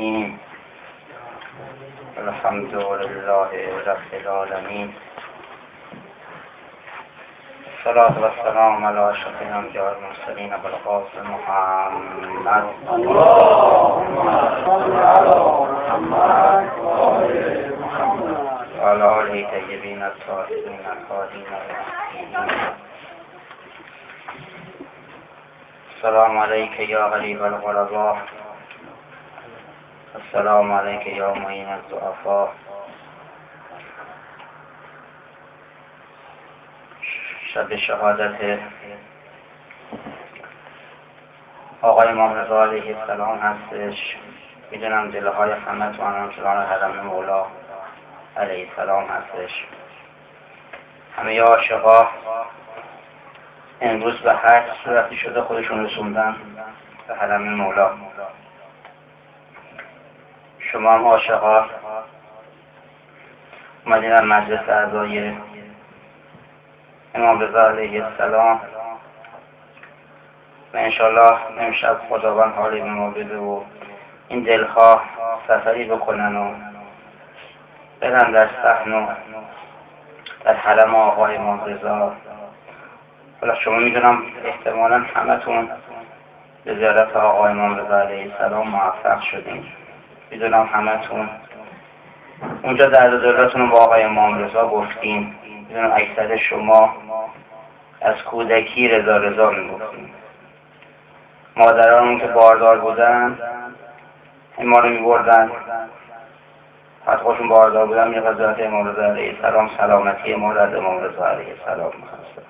الرحیم. الحمد لله رب العالمین. الصلاة والسلام علی اشرف الانبیاء والمرسلین ابو القاسم محمد. اللهم صل علی محمد و آل محمد و علی آله طیبین الطاهرین الهادین المهدیین. السلام علیک یا غریب الغرباء. السلام علیک یا معین الضعفاء. شب شهادت آقای امام رضا علیه السلام هستش. میدونم دلهای همه تو همچنان حرم مولا علیه السلام هستش. همه عاشقا امروز به هر صورتی شده خودشون رسوندن به حرم مولا. شما هم عاشقا اومدین از مجلس اعضای امام رضا علیه السلام و انشالله امشب خداوند حال به ما بده و این دلها سفری بکنن و برن در صحن و در حرم آقای امام رضا. حالا شما میدونم احتمالا همتون به زیارت آقای امام رضا علیه السلام موفق شدین. میدونم همتون اونجا درد و دلتون رو با آقای امام رضا گفتین. میدونم اکثر شما از کودکی رضا میگفتین. مادرانمون که باردار بودن ما رو میبردن، حتی خودشون باردار بودن می غزوات امام رضا علیه السلام سلامتی ما رو از امام رضا علیه السلام میخواستن.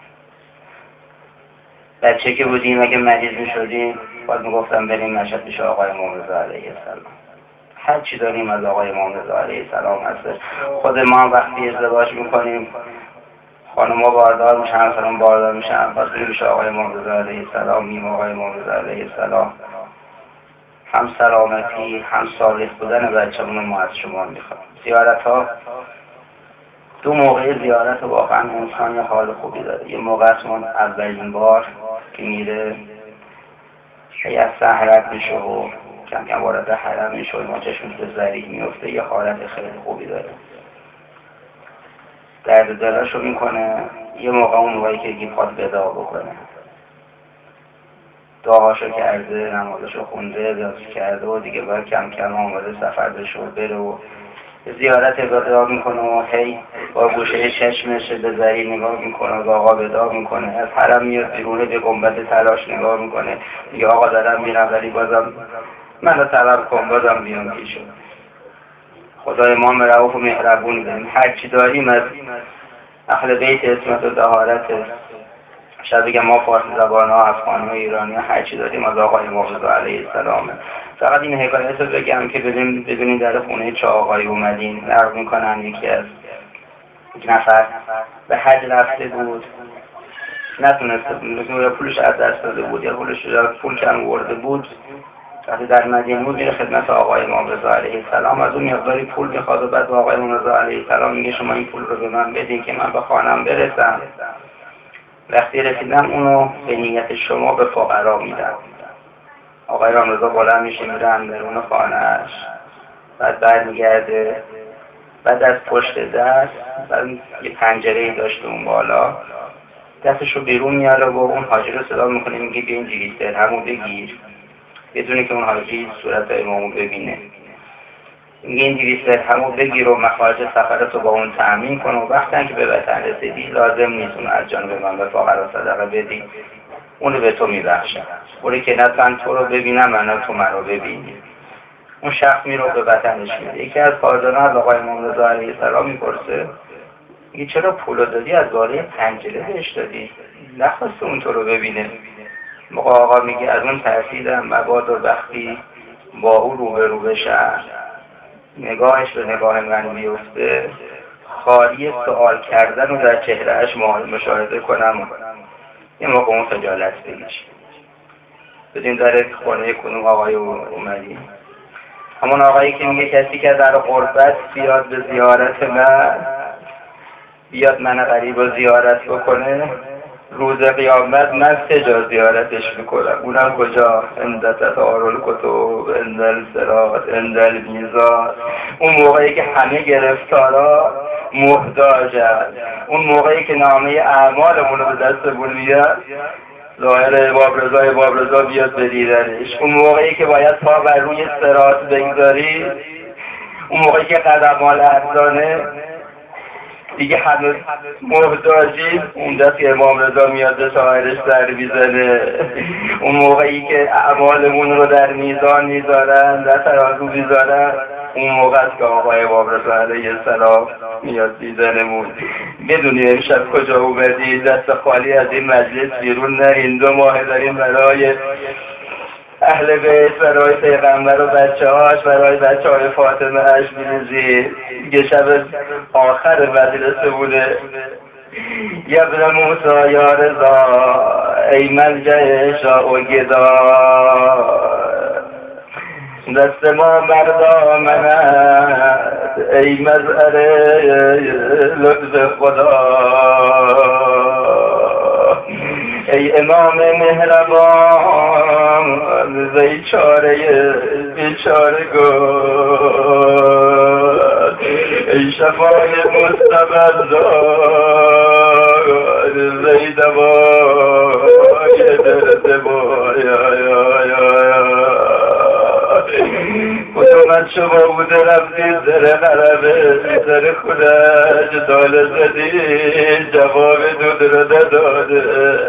بچه که بودیم اگه مریض میشدیم باید میگفتم بریم مشهد پیش آقای امام رضا علیه السلام. هر چی داریم از آقای امام رضا علیه السلام هستش. خود ما وقتی ازدواج میکنیم خانم‌ها باردار میشن، همسران باردار میشن، پس بریم پیش آقای امام رضا علیه السلام. میم آقای امام رضا علیه السلام هم سلامتی هم صالح بودن بچه‌مون ما از شما میخوام. زیارت ها دو موقع زیارت واقعا انسان یه حال خوبی داره. یه موقع است من اولین بار که میره از سهرت میشه و کم کم وارد حرم میشه و ما چشمش به ذریع میفته، یه حالت خیلی خوبی داره. درد دلاشو میکنه. یه موقع اون موقعی که میخواد وداع بکنه، دعاشو کرده، نمازشو خونده، دعاشو کرده و دیگه باید کم کم آماده سفر بشه و بره و زیارت وداع میکنه و هی با گوشه چشمش به ذریع نگاه میکنه و آقا وداع میکنه. از حرم میاد بیرون به گنبد تلاش نگاه میکنه، میگه آقا دارم میرم ولی بازم منو طلب کن، بازم بیام پیشو. خدای امام رؤوف و مهربون داریم. هر چی داریم از اهل بیت عصمت و طهارت، شاید بگم ما فارسی زبان ها، افغانی ها، ایرانی ها، هر چی داریم از آقای امام رضا علیه السلامه. فقط این حکایت رو بگم که بدونین در خونه چه آقایی اومدین. نقل میکنن یک نفر به حج رفته بود، نتونسته بود، یا پولش از دست داده بود یا پول کم ورده بود. وقتی در مدینه بود میره خدمت آقای امام رضا علیه السلام، از اون مقداری پول میخواد و بعد با آقای امام رضا علیه السلام میگه شما این پول رو به من بدین که من به خانم برسم. وقتی رسیدم اونو به نیت شما به فقرا میدم. آقای امام رضا بلند میشه میره اندرون خانه‌اش، بعد برمیگرده، بعد از پشت دست بعد یه پنجره‌ای داشته اون بالا، دستشو بیرون میاره و اون حاجی رو صدا میکنه، میگه بیا این 200 درهمو بگیر، بدونه که اون حاجی صورت امامو ببینه. میگه این 200 درهمو بگیر و مخارج سفرتو با اون تأمین کن و وقتی که به وطن رسیدی لازم نیست اون از جانب من به فقرا صدقه بدی، اونو به تو میبخشم. ولی که نه تو رو ببینم و نه تو من رو ببینی. اون شخص میره به وطنش میره. یکی از خارجان از آقای امام رضا علیه السلام میپرسه، میگه چرا پولو دادی از بالای پنجره بهش دادی؟ نخواسته اون تو رو ببینه. آقا میگه از اون ترسیدم مبادا وقتی با او روبرو بشم نگاهش به نگاه من بیفته، خالی سوال کردن رو در چهرهش مشاهده کنم، یه موقع اون خجالت بکشه. بدین در خانه کنون آقای اومدی، همون آقایی که میگه کسی که در قربت بیاد به زیارت من، بیاد من غریب رو زیارت بکنه، روز قیامت من 3 جا زیارتش میکنم. اونم کجا؟ عند تطار الکتب، عند الصراط، عند المیزان. اون موقعی که همه گرفتارا محتاجن، اون موقعی که نامه اعمالمون رو به دستمون میاد، ظاهر باب رضا بیاد بدیدنش. اون موقعی که باید پا بر روی صراط بگذاری، اون موقعی که قدمال ارزانه دیگه هنوز محتاجی، اون دست که امام رضا میاد به شاعرش سر میزنه. اون موقعی که اعمالمون رو در میزان میذارن، در ترازو میذارن، اون موقع است که آقای امام رضا علیه السلام میاد دیدنمون. بدونی امشب کجا اومدی؟ دست خالی از این مجلس بیرون نرین. 2 ماه داریم برای اهل بیت، برای پیغمبر و بچه‌هاش، برای بچه‌های فاطمه اش می‌ریزید. یه شب آخر مجلس بوده. یا ابن موسی یا رضا، ای ملجأ شاه و گدا، دست ما بردامنت، ای مظهر لطف خدا. ای امام مهربان، بیچاره بیچارگان، ای شفای مستبدان، ای دوای درد ما. کدومت شما بوده رفتید در غربه، در خودش داله زدید، جواب دود رو نداده.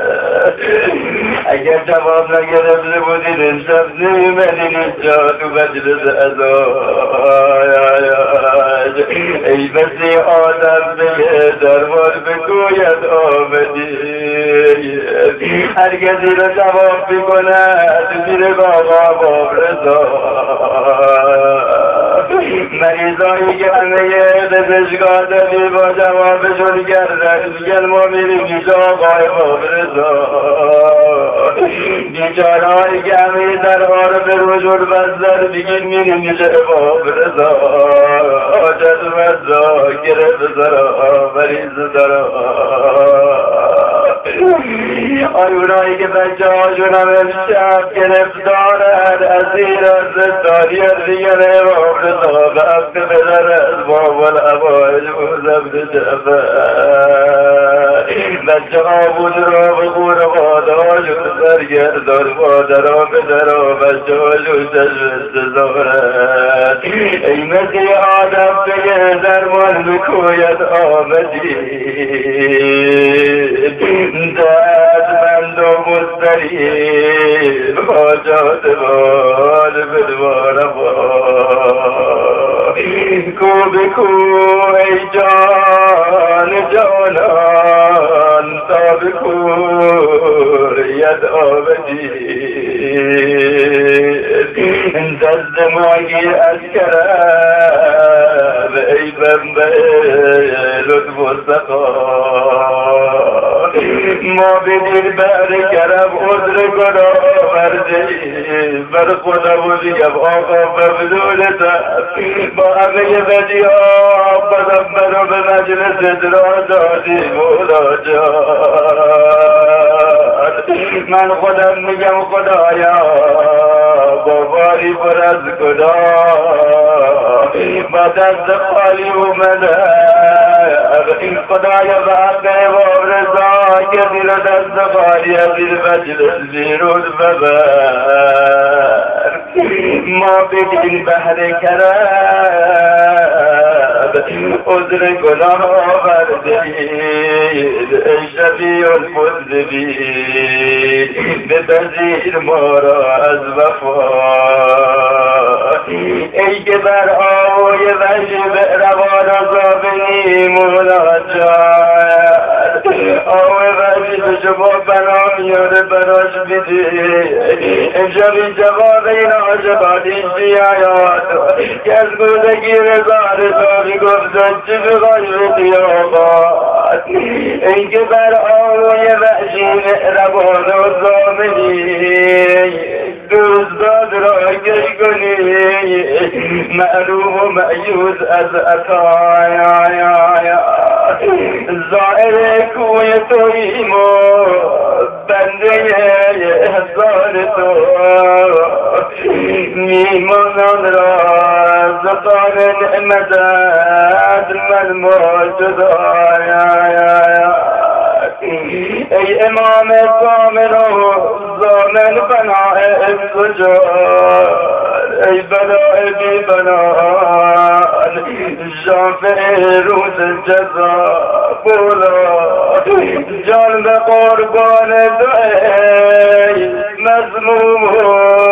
اگر جواب نگرفته بودید امشب نمیمدین اینجا تو مجلس ازای. ای بسی آدم بگه دربار بگوید آمدی، هر کسی رو جواب بکند زیر آقا باب رضا. مریضایی که همه پزشکان دادی با جوابشون کردن، میگن ما میریم اینجا آقای باب رضا. بیچارهایی که همه درها رو به رجل بستن، میگن میریم اینجا باب رضا. حاجت مزا گرفت زرا، مریض زرا. آیونایی که بچه هاشون هم امشب گرفتارن، اسیر از زندانیان دیگر امام رضا به عقد پدر از باب العوائج موزم جعفر. بچه ها بود را به خون مادر هاشون برگردان، مادر ها پدر ها بچه هاشون چشم استزارن. ای مسیح آدم بگه درمان بکوید آمدی، دردمند و مضطریب حاجات بال بدوارم. کو بکو ای جان جانان، تا بکو ید آمدی. دست ماهی از کرم، ای بنبه لطف و سخا. ما بدیر بر کرم عذر گناه ورزیم، بر خدا بودیم آقا ممنونتم. با همه بدی ها بازم برو به مجلس را دادی مولا جان. من خودم میگم خدایا با باری پر از گناه، با دست خالی اومدم. خدایا به حق امام رضا که زیر دست خالی از این مجلس بیرون ببر. ما بدین بهر کرم عذر گناه آوردید، ای شفیع المذنبین بپذیر ما را از وفا. ای که بر آوای وجب روان آزابنی مولا جان، آوای وجب شما بنا میاره براش بیدی. امشب این جواب این عاشقان این بیایات که از گودگی رضا میگفتن چه بخوای بدی آقا. این که بر آوای وجب روان آزابنی دوستاد را گی کنی، معروف و معیوز از عطایا. زائر کوی توییم و بنده هزار تو میمانان را زبان نعمتت من موجود ای امام کامل و زامن بناء الزجار ای بناء بی بنان شافع روز جزا بولا جان به قربان ای مظلوم و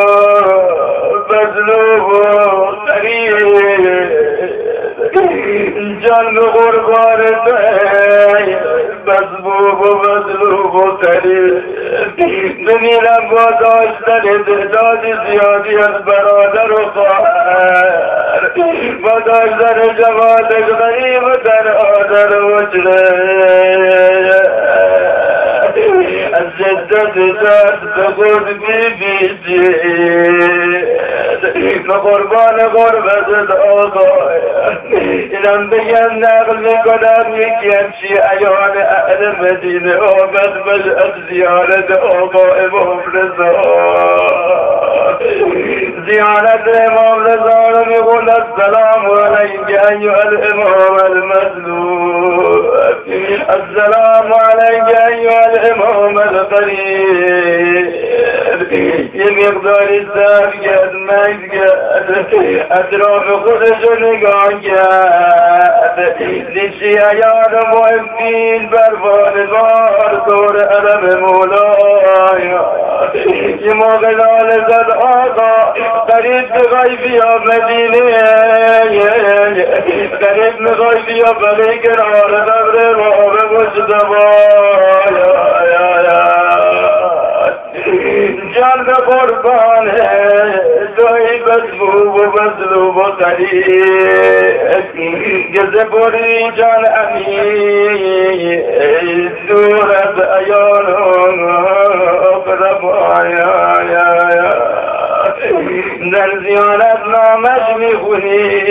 مظلوم و غریب جان به قربان ای مظلوم و مظلوم و غریب بمیرم با داشتن تعداد زیادی از برادر و خواهر با داشتن جماعت غریب و در آدر و از جدت دست خود بیدید به قربان غربت آقا اینم بگم نقل میکنم یکی از شیعیان اهل مدینه آمد از زیارت آقا امام رضا زیارت امام رضا رو میگون السلام علیک ایها الامام المظلوم السلام علیک ایها الامام القریب یه مقداری صبر کرد مگد کرد اطراف خودشو نگاه کرد دید شیعیان محبین بر بار دور علم مولای یه موقع ناله زد آقا قریب بخوای بیا مدینه قریب میخوای بیا برای کنار قبر باب مجتبی جان به قربان توی مظلوم و مظلوم و غریب گزه بری جان امین دور از عیان اقرب در زیارت نامش میخونی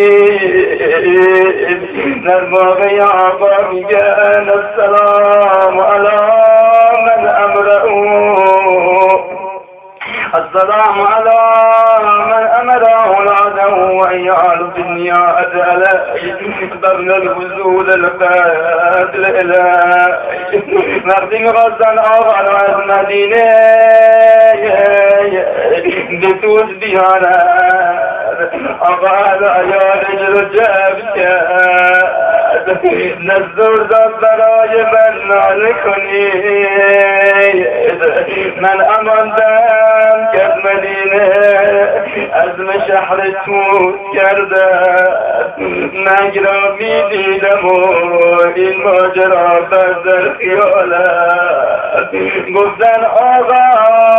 در موقع آقا میگن السلام علی من امرؤ السلام على من أمر أولاده وإيال بالنياءة عليه قبل الوصول القاتل إليه وقتی میخواستن آقا را از مدینه به توس بیارد آقا از عیالش رو جمع کرد نزدور داد برای من ناله کنید من اماندم که از مدینه عزم شهر توس کرده مرگ را میدیدم و این ماجرا در خیالت گفتن آقا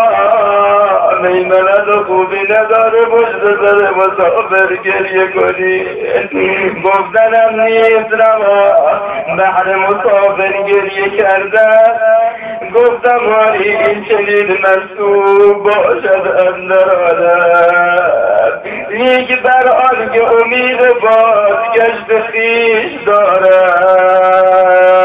میمند خوبی نداره پشت سر مسافر گریه کنی گفتنم نیست روا بحر مسافر گریه کردن گفتم هاری این چنین منصوب باشد اندر عالم یک بر آن که امید بازگشت خویش دارد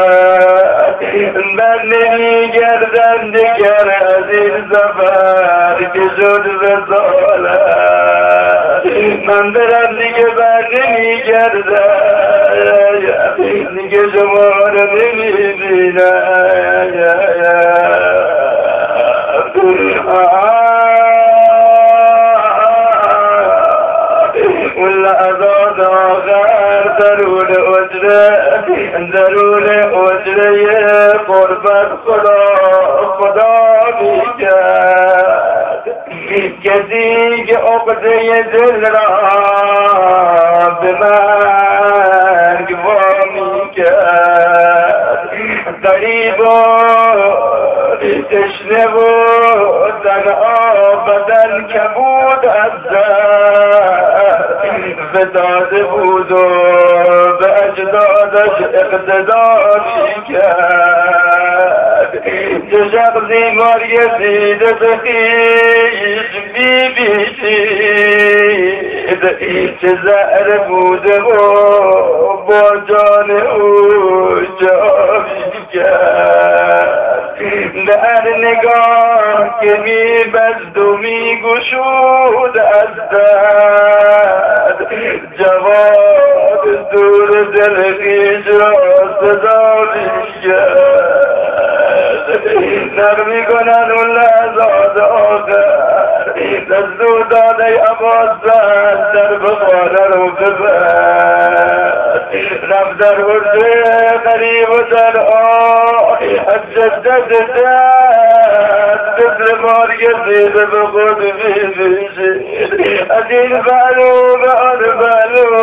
من نمیگردم دیگر از این سفر که شد رسالت من برم دیگه بر نمیگردم دیگه شما رو نمیبینم ولعذاد آخر درون اجره قربت خدا میکرد کسی که عقده دل را به مرگ وامی کرد غریب و تشنه و تنها بدن کبود از فتاده بود و به اجدادش اقتدا میکرد چه شخصی ماریه دیده به خیش بیبیشی چه زهر بوده و با جان او جاوید کرد. در نگاه که می بست و می گشود از درد، جواد دور دل خویش را صدا می کرد. نرمی کنن اون لحظات آخر، دستو داده عباس در بخانه رو ببرد. رفت در حرده قریب و در از جدت درد مثل مارگ زیده به خود می‌کشید. از این بلو به آن بلو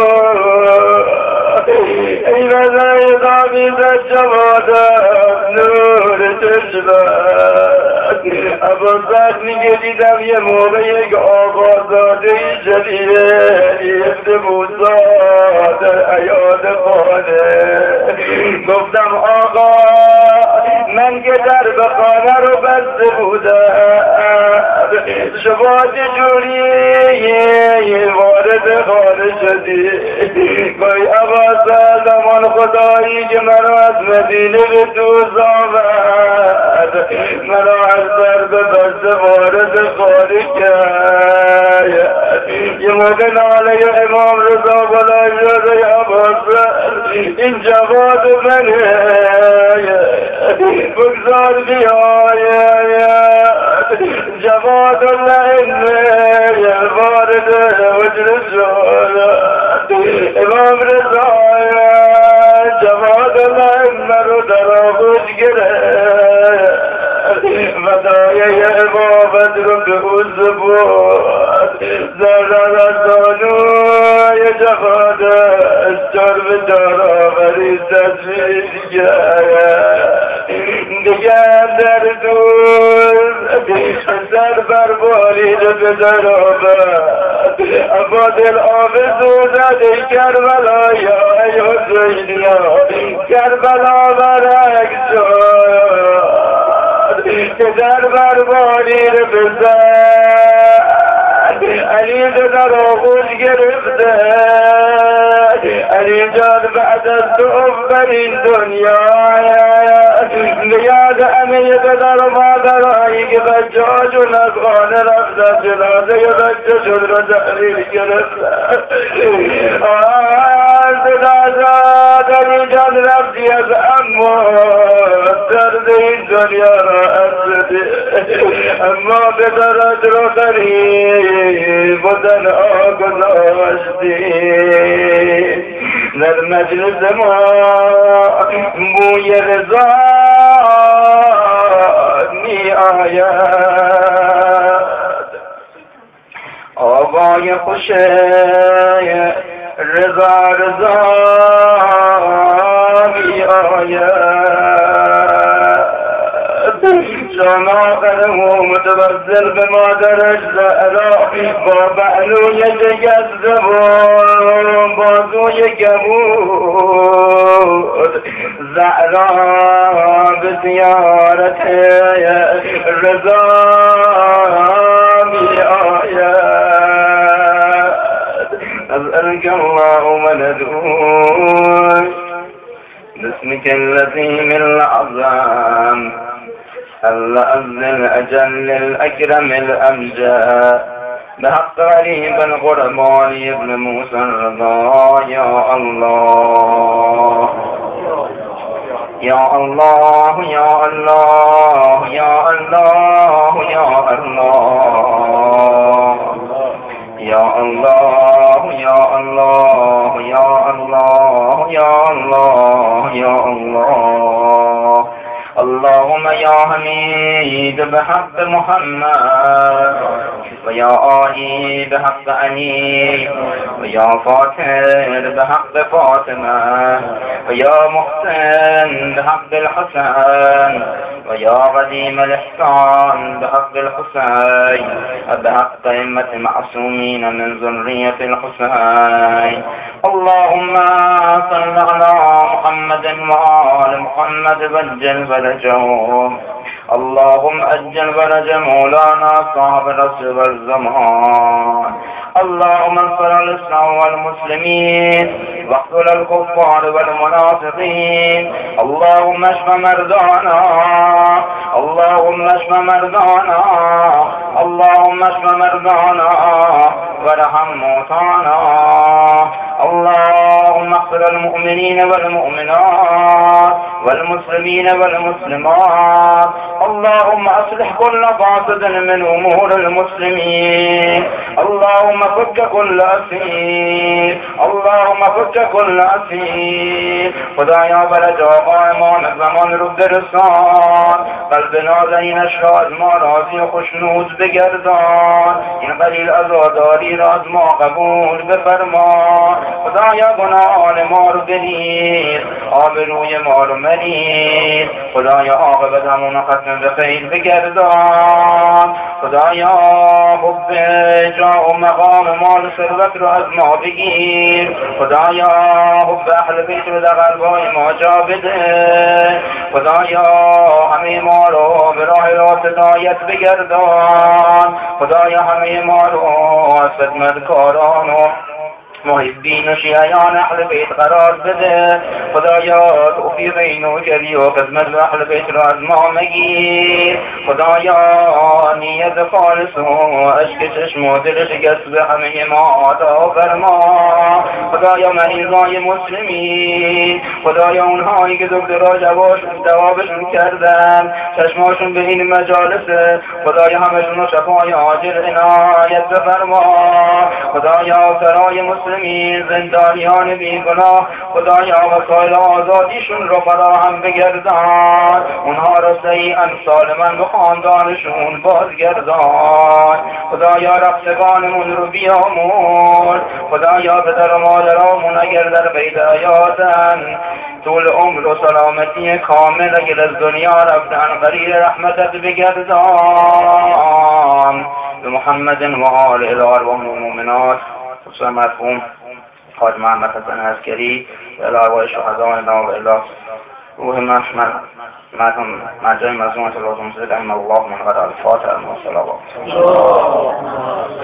ای مزای دامیزد جوادم نور چشمم. عباس میگه دیدم یه موقع یک آقازاده جلیله ابن موسا در عیاد خانه. گفتم آقا من که در به خانه رو بسته بودم، شما چجوری وارد خانه شدی؟ گوی عباس زمان خدایی که منو از مدینه به دوز آمد، منو از در به بسته وارد خانه کرد. یه موقع ناله امام رضا بلند شد ای عباس این جواد منه، بگذار بیاید. جواد الله وارد وجه شد. امام رضا جواد الله رو در آغوش گرفت، ودایه امامت رو به عوض بود. زردن از دانوی جواد جرم دارآوری تصویر کرد. دیگر در دور سر بر بالید به در آمد، اما دل آوزودد ای کربلا یا ای حسینیا کربلا برک شد. که در بر بالید بزد علی در آغوش گرفته. علی جان بعد از تو بر این دنیا بیاد همه پدر و مادرایی که بچه‌هاشو نخانه رفتن جنازه ی بچه شد را تحلیل گرفتن. علی جان رفتی از اما درد این دنیا را ازده، اما پدرت را قریب بودن گذاشتی. در مجلس ما بوی رضا می آید، آوای خوش رضا رضا می آید. شام آخره متوسل به مادرش زهرا با بعنوی شکسته و بازوی کبود. زهرا به زیارت رضا می آید. أسألك اللهم ندعوك باسمك الذي الأعظم اللأذ الأجل الأكرم الأمجاد بحق علي بن غربان ابن موسى الرضا. يا الله يا الله يا الله يا الله يا الله يا الله يا الله يا الله يا الله يا الله. اللهم يا حميد بحق محمد ويا آلي بحق علي ويا فاتر بحق فاطمة ويا محسن بحق الحسن ويا قديم الإحسان بحق الحسين وبحق أئمة معصومين من ذرية الحسين. اللهم صل على محمد وآل محمد وجل فرجهم. اللهم أجل فرج مولانا صاحب العصر والزمان. اللهم انصر الإسلام والمسلمين واقتل الكفار والمنافقين. اللهم اشف مرضانا، اللهم اشف مرضانا، اللهم اشف مرضانا وارحم موتانا. اللهم اغفر المؤمنين والمؤمنات والمسلمين والمسلمات. اللهم اصلح كل فاسد من امور المسلمين. اللهم فك كل اسیر، اللهم فك كل اسیر. خدایا بر جاقا امام زمان رو برسان، قلب نازنینش را از ما راضی و خوشنود بگردان. این قلیل عزاداری را از ما قبول بفرما. خدایا گناهان ما رو بریز، آبروی ما رو مریز. خدایا عاقبت همون ختم به خیر بگردان. خدایا حب جا و مقام مال ثروت رو از ما بگیر. خدایا حب اهل بیت رو در قلبای ما جا بده. خدایا همه ما رو به راه راست هدایت بگردان. خدایا همه ما رو از خدمتکاران و محبین و شیعیان اهل بیت قرار بده. خدایا توفیق این و جری و خدمت و اهل بیت را از ما مگیر. خدایا نیت خالص و عشق چشم و دل شکست به همه ما عطا فرما. خدایا مریضای مسلمین، خدایا اونهایی که دکترها جوابشون کردن، چشماشون به این مجالسه، خدایا همشون رو شفای عاجل عنایت بفرما. خدایا سرای مسلمین، زندانیان بیگناه، خدایا وسایل آزادیشون رو فراهم بگردان. اونها را صحیح امثال من و خاندانشون بازگردان. خدایا رفتگانمون رو بیامون. خدایا پدر و مادرامون اگر در قید حیاتن، طول عمر و سلامتی کامل اگر از دنیا رفتن، قریب رحمتت بگردان. به محمد و آل الار و المؤمنات خصوصا مرحوم حاج محمد حسن عسکری و الارواح شهداء و الی روح مرحوم مرجع مظلومة الرسول رحمه الله من غدا الفاتحة والصلوات.